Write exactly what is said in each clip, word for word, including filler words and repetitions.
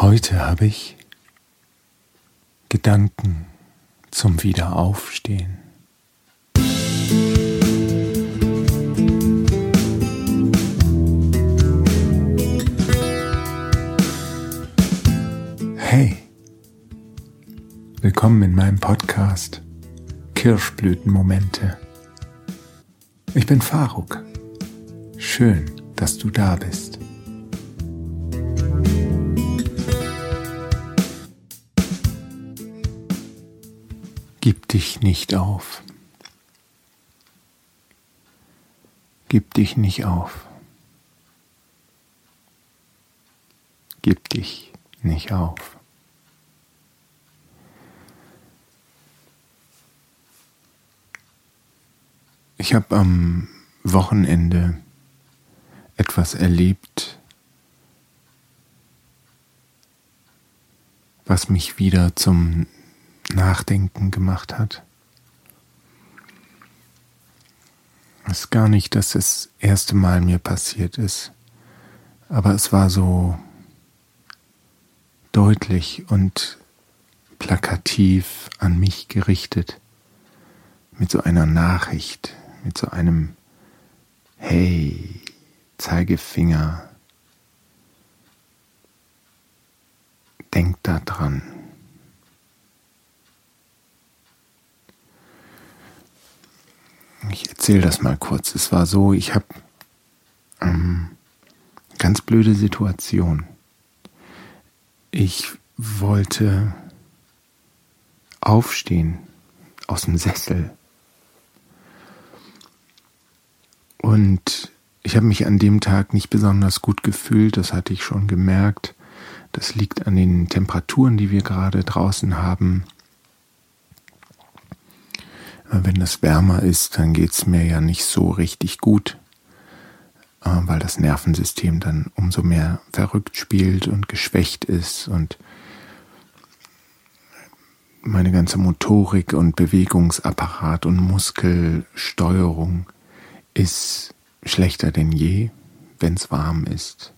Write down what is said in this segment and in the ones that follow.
Heute habe ich Gedanken zum Wiederaufstehen. Hey, willkommen in meinem Podcast Kirschblütenmomente. Ich bin Faruk. Schön, dass du da bist. Gib dich nicht auf. Gib dich nicht auf. Gib dich nicht auf. Ich habe am Wochenende etwas erlebt, was mich wieder zum Nachdenken gemacht hat. Es ist gar nicht, dass das erste Mal mir passiert ist, aber es war so deutlich und plakativ an mich gerichtet, mit so einer Nachricht, mit so einem Hey, Zeigefinger, denk da dran. Ich erzähle das mal kurz. Es war so, ich habe ähm, ganz blöde Situation. Ich wollte aufstehen aus dem Sessel. Und ich habe mich an dem Tag nicht besonders gut gefühlt, das hatte ich schon gemerkt. Das liegt an den Temperaturen, die wir gerade draußen haben. Wenn das wärmer ist, dann geht es mir ja nicht so richtig gut, weil das Nervensystem dann umso mehr verrückt spielt und geschwächt ist und meine ganze Motorik und Bewegungsapparat und Muskelsteuerung ist schlechter denn je, wenn es warm ist.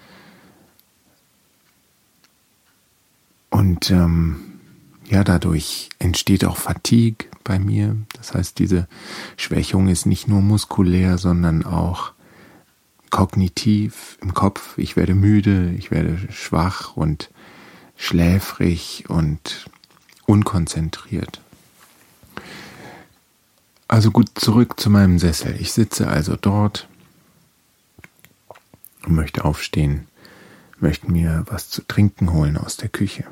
Und ähm, ja, dadurch entsteht auch Fatigue bei mir. Das heißt, diese Schwächung ist nicht nur muskulär, sondern auch kognitiv im Kopf. Ich werde müde, ich werde schwach und schläfrig und unkonzentriert. Also gut, zurück zu meinem Sessel. Ich sitze also dort und möchte aufstehen, möchte mir was zu trinken holen aus der Küche.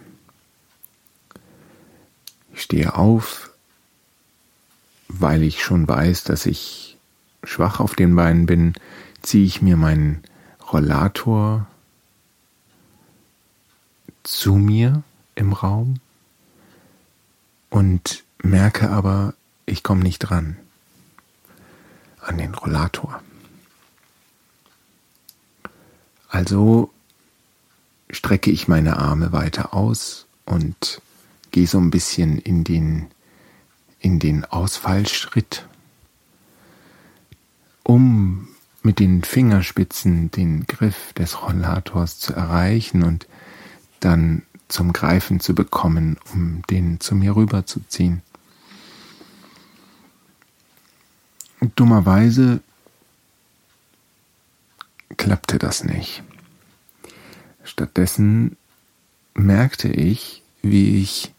Ich stehe auf, weil ich schon weiß, dass ich schwach auf den Beinen bin, ziehe ich mir meinen Rollator zu mir im Raum und merke aber, ich komme nicht dran an den Rollator. Also strecke ich meine Arme weiter aus und gehe so ein bisschen in den, in den Ausfallschritt, um mit den Fingerspitzen den Griff des Rollators zu erreichen und dann zum Greifen zu bekommen, um den zu mir rüberzuziehen. Und dummerweise klappte das nicht. Stattdessen merkte ich, wie ich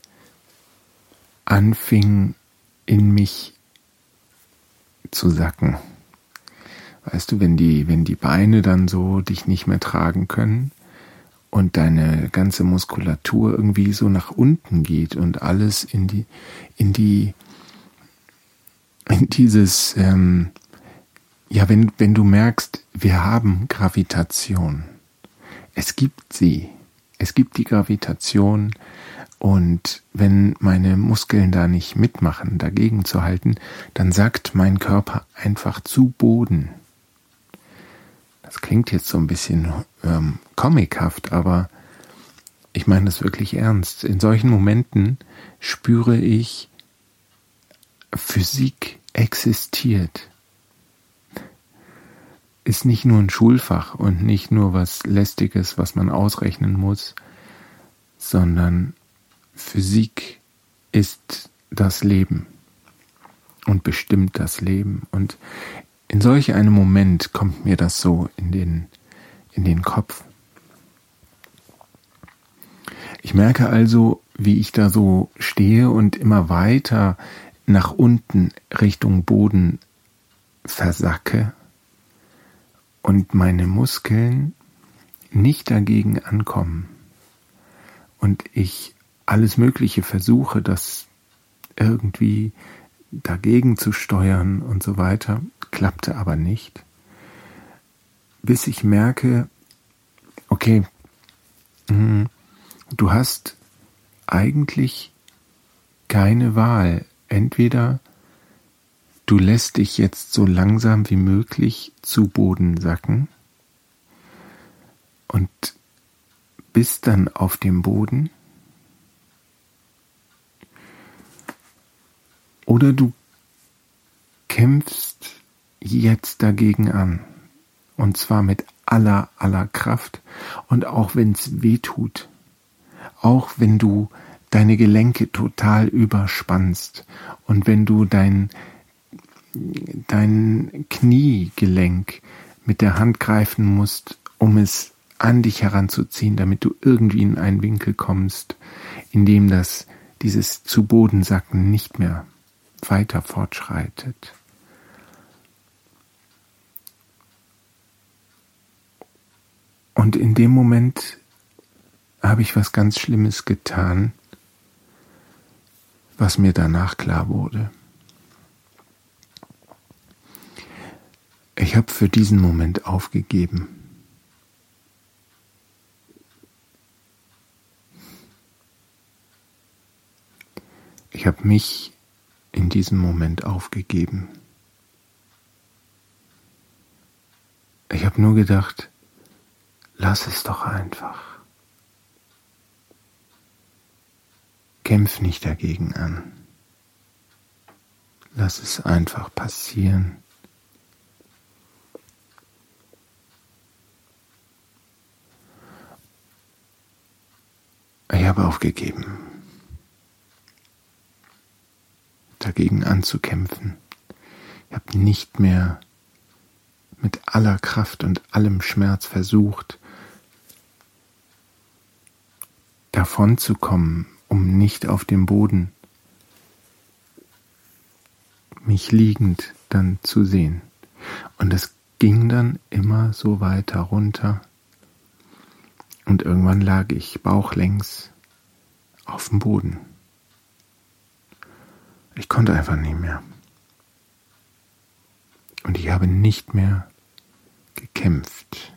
anfing, in mich zu sacken. Weißt du, wenn die, wenn die Beine dann so dich nicht mehr tragen können und deine ganze Muskulatur irgendwie so nach unten geht und alles in die, in die, in dieses, ähm, ja, wenn, wenn du merkst, wir haben Gravitation. Es gibt sie. Es gibt die Gravitation. Und wenn meine Muskeln da nicht mitmachen, dagegen zu halten, dann sackt mein Körper einfach zu Boden. Das klingt jetzt so ein bisschen ähm, comichaft, aber ich meine das wirklich ernst. In solchen Momenten spüre ich, Physik existiert. Ist nicht nur ein Schulfach und nicht nur was Lästiges, was man ausrechnen muss, sondern Physik ist das Leben und bestimmt das Leben. Und in solch einem Moment kommt mir das so in den, in den Kopf. Ich merke also, wie ich da so stehe und immer weiter nach unten Richtung Boden versacke und meine Muskeln nicht dagegen ankommen und ich alles Mögliche versuche, das irgendwie dagegen zu steuern und so weiter, klappte aber nicht, bis ich merke, okay, du hast eigentlich keine Wahl. Entweder du lässt dich jetzt so langsam wie möglich zu Boden sacken und bist dann auf dem Boden, oder du kämpfst jetzt dagegen an, und zwar mit aller, aller Kraft, und auch wenn es weh tut, auch wenn du deine Gelenke total überspannst und wenn du dein, dein Kniegelenk mit der Hand greifen musst, um es an dich heranzuziehen, damit du irgendwie in einen Winkel kommst, in dem das, dieses zu Boden sacken nicht mehr weiter fortschreitet. Und in dem Moment habe ich was ganz Schlimmes getan, was mir danach klar wurde. Ich habe für diesen Moment aufgegeben. Ich habe mich in diesem Moment aufgegeben. Ich habe nur gedacht, lass es doch einfach. Kämpf nicht dagegen an. Lass es einfach passieren. Ich habe aufgegeben, dagegen anzukämpfen. Ich habe nicht mehr mit aller Kraft und allem Schmerz versucht, davon zu kommen, um nicht auf dem Boden mich liegend dann zu sehen. Und es ging dann immer so weiter runter. Und irgendwann lag ich bauchlängs auf dem Boden. Ich konnte einfach nicht mehr. Und ich habe nicht mehr gekämpft.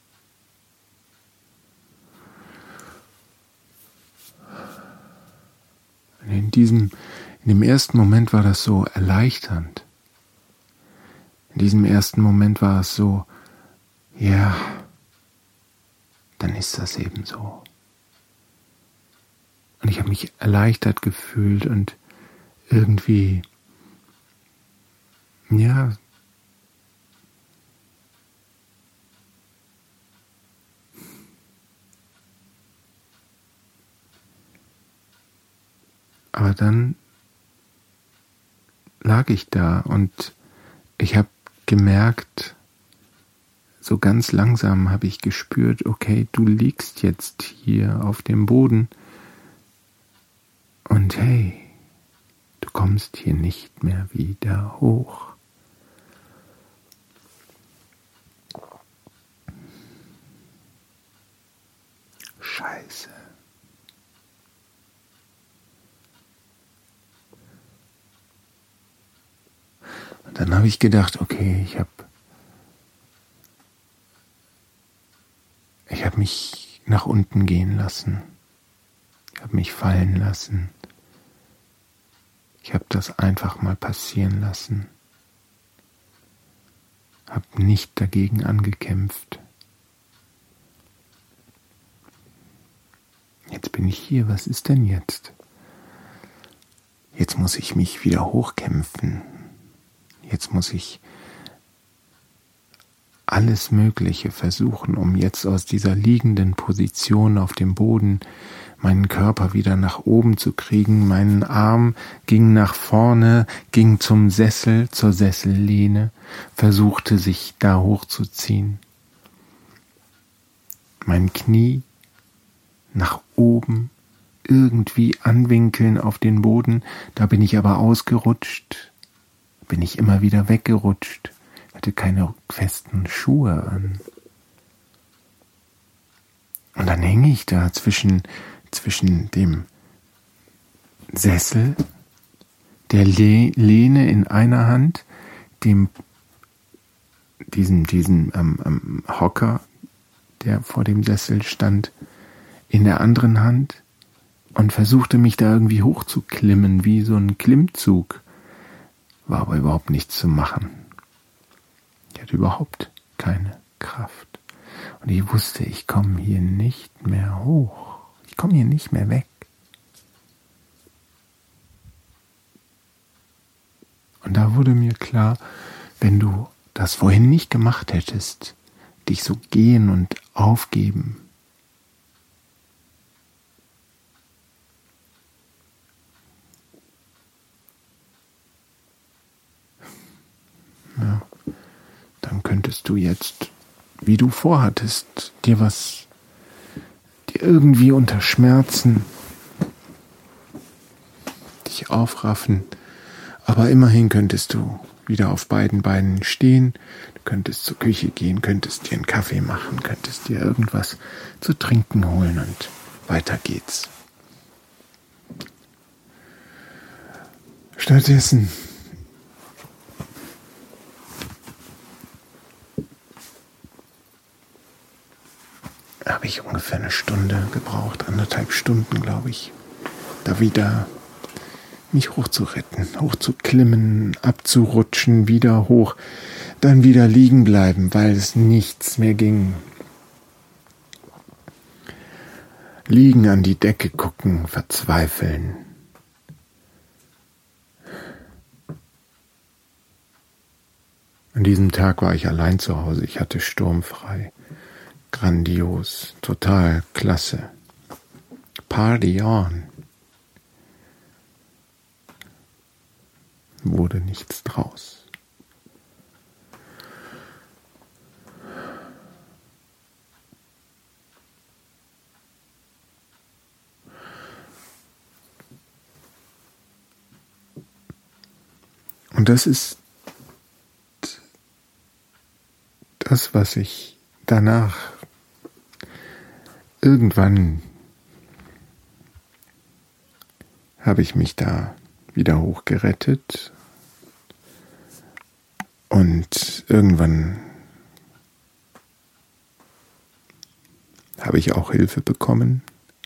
In diesem, in dem ersten Moment war das so erleichternd. In diesem ersten Moment war es so, ja, dann ist das eben so. Und ich habe mich erleichtert gefühlt und irgendwie, ja, aber dann lag ich da und ich habe gemerkt, so ganz langsam habe ich gespürt, okay, du liegst jetzt hier auf dem Boden und hey, du kommst hier nicht mehr wieder hoch. Scheiße. Und dann habe ich gedacht, okay, ich habe ich habe mich nach unten gehen lassen. Ich habe mich fallen lassen. Ich habe das einfach mal passieren lassen. Habe nicht dagegen angekämpft. Jetzt bin ich hier, was ist denn jetzt? Jetzt muss ich mich wieder hochkämpfen. Jetzt muss ich alles Mögliche versuchen, um jetzt aus dieser liegenden Position auf dem Boden meinen Körper wieder nach oben zu kriegen. Mein Arm ging nach vorne, ging zum Sessel, zur Sessellehne, versuchte sich da hochzuziehen. Mein Knie nach oben, irgendwie anwinkeln auf den Boden. Da bin ich aber ausgerutscht, bin ich immer wieder weggerutscht, hatte keine festen Schuhe an. Und dann hänge ich da zwischen, zwischen dem Sessel, der Le- Lehne in einer Hand, dem, diesem, diesem ähm, ähm, Hocker, der vor dem Sessel stand, in der anderen Hand und versuchte mich da irgendwie hochzuklimmen, wie so ein Klimmzug. War aber überhaupt nichts zu machen. Ich hatte überhaupt keine Kraft. Und ich wusste, ich komme hier nicht mehr hoch. Ich komme hier nicht mehr weg. Und da wurde mir klar, wenn du das vorhin nicht gemacht hättest, dich so gehen und aufgeben, ja, dann könntest du jetzt, wie du vorhattest, dir was, dir irgendwie unter Schmerzen, dich aufraffen, aber immerhin könntest du wieder auf beiden Beinen stehen, du könntest zur Küche gehen, könntest dir einen Kaffee machen, könntest dir irgendwas zu trinken holen und weiter geht's. Stattdessen habe ich ungefähr eine Stunde gebraucht, anderthalb Stunden, glaube ich, da wieder mich hochzuretten, hochzuklimmen, abzurutschen, wieder hoch, dann wieder liegen bleiben, weil es nichts mehr ging. Liegen, an die Decke gucken, verzweifeln. An diesem Tag war ich allein zu Hause, ich hatte sturmfrei. Grandios, total klasse. Party on. Wurde nichts draus. Und das ist das, was ich danach irgendwann habe ich mich da wieder hochgerettet und irgendwann habe ich auch Hilfe bekommen.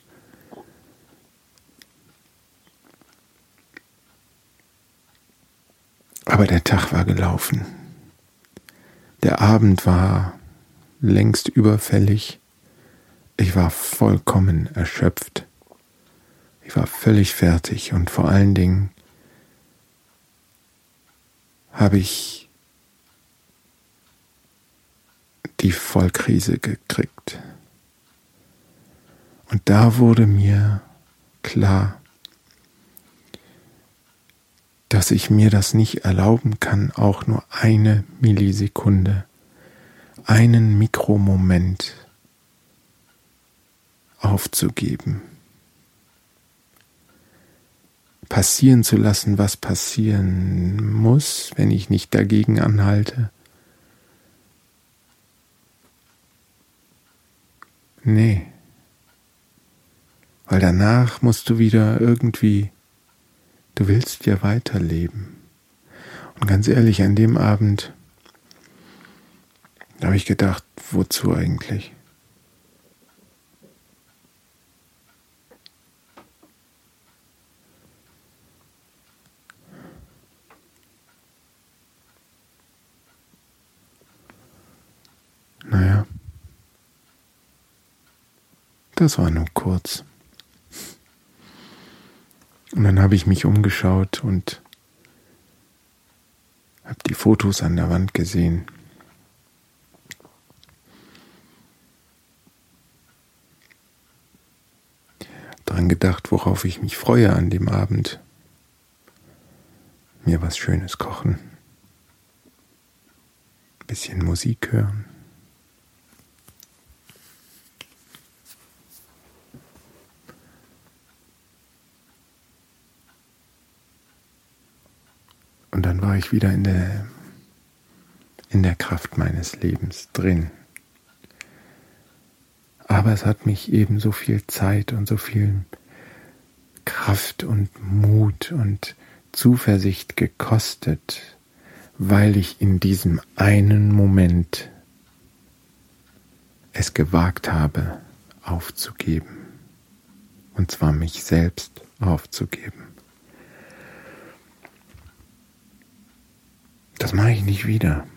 Aber der Tag war gelaufen. Der Abend war längst überfällig. Ich war vollkommen erschöpft. Ich war völlig fertig und vor allen Dingen habe ich die Vollkrise gekriegt. Und da wurde mir klar, dass ich mir das nicht erlauben kann, auch nur eine Millisekunde, einen Mikromoment aufzugeben. Passieren zu lassen, was passieren muss, wenn ich nicht dagegen anhalte. Nee. Weil danach musst du wieder irgendwie, du willst ja weiterleben. Und ganz ehrlich, an dem Abend habe ich gedacht, wozu eigentlich? Naja, das war nur kurz. Und dann habe ich mich umgeschaut und habe die Fotos an der Wand gesehen. daran gedacht, worauf ich mich freue an dem Abend. Mir was Schönes kochen, ein bisschen Musik hören. Und dann war ich wieder in der, in der Kraft meines Lebens drin. Aber es hat mich eben so viel Zeit und so viel Kraft und Mut und Zuversicht gekostet, weil ich in diesem einen Moment es gewagt habe, aufzugeben. Und zwar mich selbst aufzugeben. Das mache ich nicht wieder.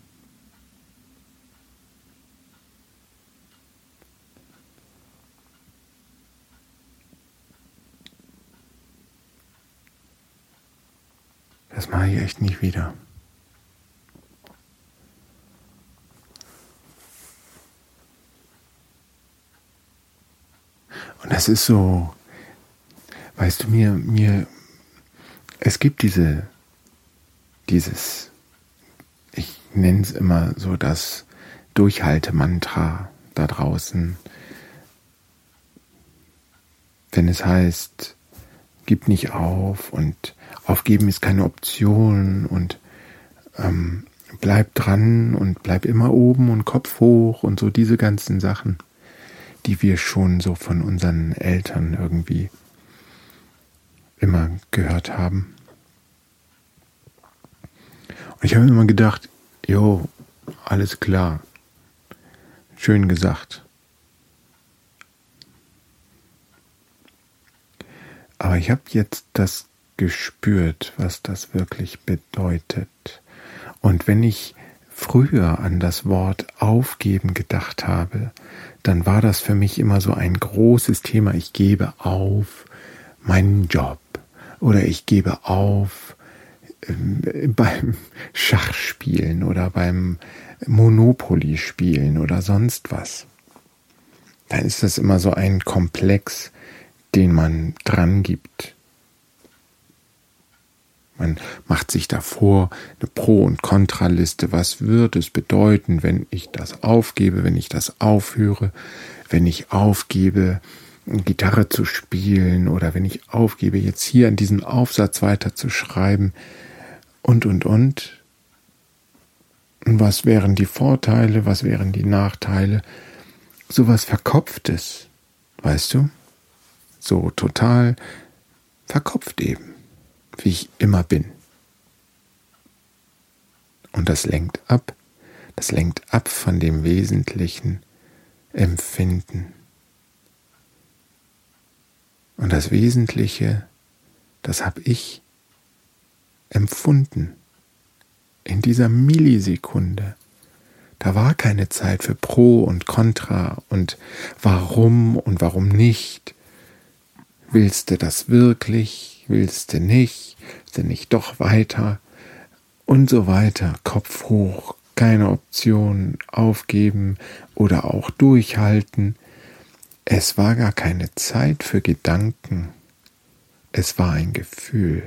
Das mache ich echt nicht wieder. Und das ist so, weißt du, mir, mir, es gibt diese, dieses, ich nenne es immer so das Durchhaltemantra da draußen, wenn es heißt, gib nicht auf und aufgeben ist keine Option und ähm, bleib dran und bleib immer oben und Kopf hoch und so diese ganzen Sachen, die wir schon so von unseren Eltern irgendwie immer gehört haben. Und ich habe immer gedacht, jo, alles klar, schön gesagt. Aber ich habe jetzt das gespürt, was das wirklich bedeutet. Und wenn ich früher an das Wort aufgeben gedacht habe, dann war das für mich immer so ein großes Thema. Ich gebe auf meinen Job oder ich gebe auf äh, beim Schachspielen oder beim Monopoly spielen oder sonst was. Dann ist das immer so ein Komplex, den man dran gibt. Man macht sich davor eine Pro- und Kontraliste. Was würde es bedeuten, wenn ich das aufgebe, wenn ich das aufhöre, wenn ich aufgebe, Gitarre zu spielen oder wenn ich aufgebe, jetzt hier an diesem Aufsatz weiter zu schreiben und, und, und. Und was wären die Vorteile, was wären die Nachteile? Sowas Verkopftes, weißt du? So total verkopft eben, wie ich immer bin. Und das lenkt ab, das lenkt ab von dem wesentlichen Empfinden. Und das Wesentliche, das habe ich empfunden. In dieser Millisekunde. Da war keine Zeit für Pro und Contra und warum und warum nicht. Willst du das wirklich? Willst du nicht? Willst du nicht doch weiter? Und so weiter. Kopf hoch, keine Option, aufgeben oder auch durchhalten. Es war gar keine Zeit für Gedanken. Es war ein Gefühl.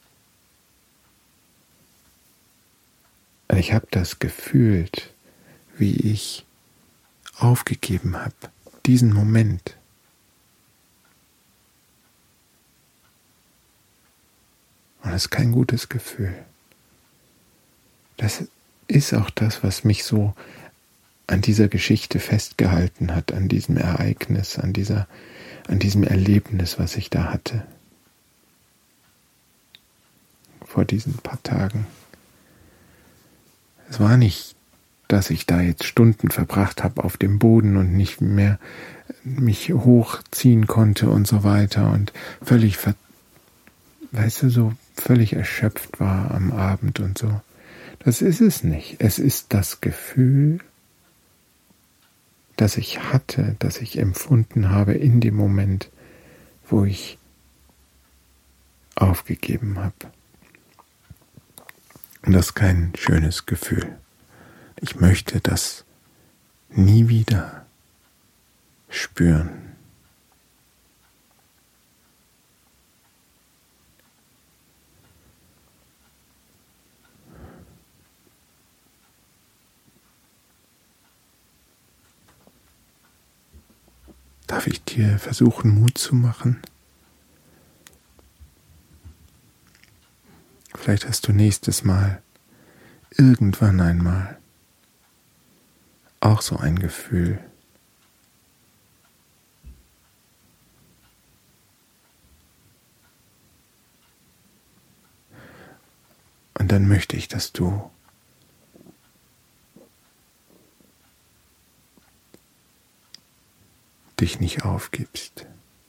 Und ich habe das gefühlt, wie ich aufgegeben habe, diesen Moment. Und das ist kein gutes Gefühl. Das ist auch das, was mich so an dieser Geschichte festgehalten hat, an diesem Ereignis, an dieser, an diesem Erlebnis, was ich da hatte. Vor diesen paar Tagen. Es war nicht, dass ich da jetzt Stunden verbracht habe auf dem Boden und nicht mehr mich hochziehen konnte und so weiter und völlig, ver- weißt du, so völlig erschöpft war am Abend und so. Das ist es nicht. Es ist das Gefühl, das ich hatte, das ich empfunden habe in dem Moment, wo ich aufgegeben habe. Und das ist kein schönes Gefühl. Ich möchte das nie wieder spüren. Darf ich dir versuchen, Mut zu machen? Vielleicht hast du nächstes Mal, irgendwann einmal, auch so ein Gefühl. Und dann möchte ich, dass du dich nicht aufgibst.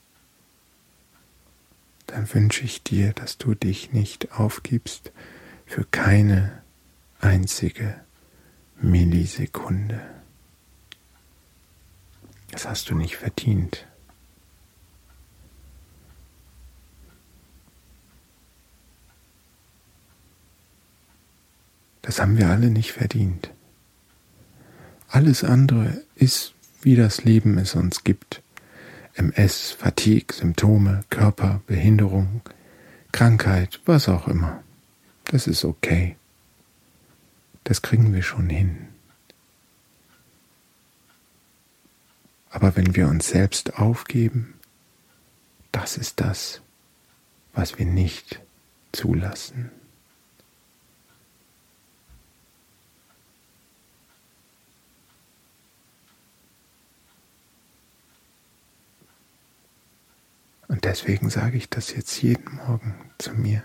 Dann wünsche ich dir, dass du dich nicht aufgibst für keine einzige Millisekunde. Das hast du nicht verdient. Das haben wir alle nicht verdient. Alles andere ist, wie das Leben es uns gibt. M S, Fatigue, Symptome, Körper, Behinderung, Krankheit, was auch immer. Das ist okay. Das kriegen wir schon hin. Aber wenn wir uns selbst aufgeben, das ist das, was wir nicht zulassen. Und deswegen sage ich das jetzt jeden Morgen zu mir.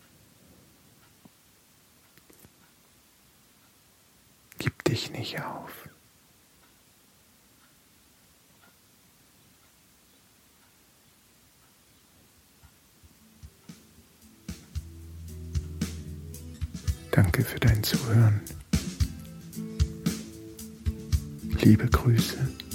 Gib dich nicht auf. Danke für dein Zuhören. Liebe Grüße.